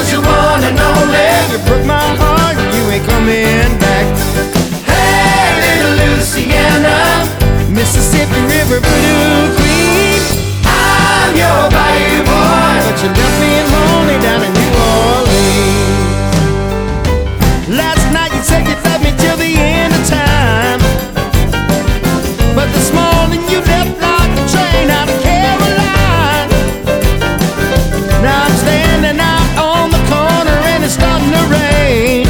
was your one and only. You broke my heart and you ain't coming back. Hey, little Louisiana, Mississippi River Blue Queen, I'm your bayou boy. but you left me lonely down in New Orleans. Last night you said you'd love me till the end of time, but this morning you left like a train out of Caroline. Now I'm standing out on the corner and it's starting to rain.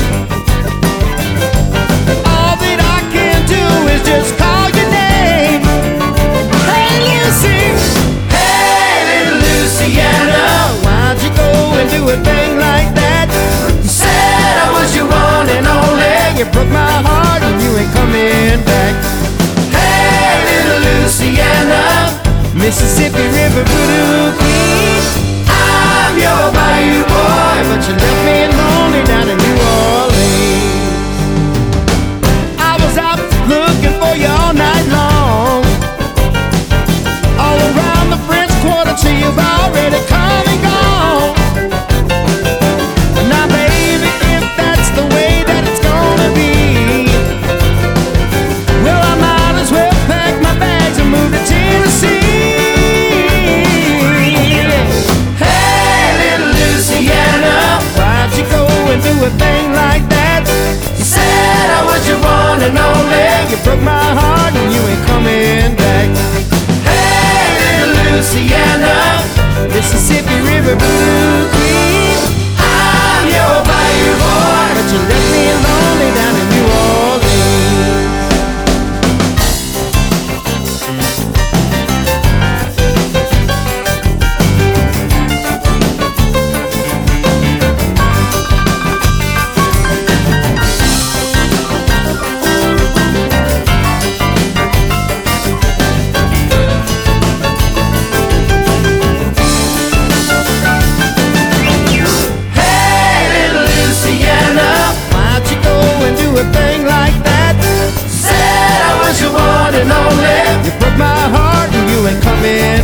All that I can do is just call your name. Hey Lucy, Hey, little Louisiana, why'd you go and do a thing like that? you said I was your one and only. You broke my heart and you ain't coming back. Hey, little Louisiana, Mississippi River Voodoo Queen, I'm your bayou boy. but you left me lonely down in New Orleans. I was out looking for you all night long, all around the French Quarter till you've already come and gone. Now baby, if that's the way that it's gonna be, well I might as well pack my bags and move to Tennessee. Hey, little Louisiana, Why'd you go and do a thing like that? you said I was your one and only. You broke my heart and you ain't coming back. Hey, little Louisiana, Mississippi River Blue Queen, I'm your bayou boy. but you left me lonely down in New Orleans. Hey, little Louisiana, Why'd you go and do a thing like that? said I was your one and only. You broke my heart and you ain't coming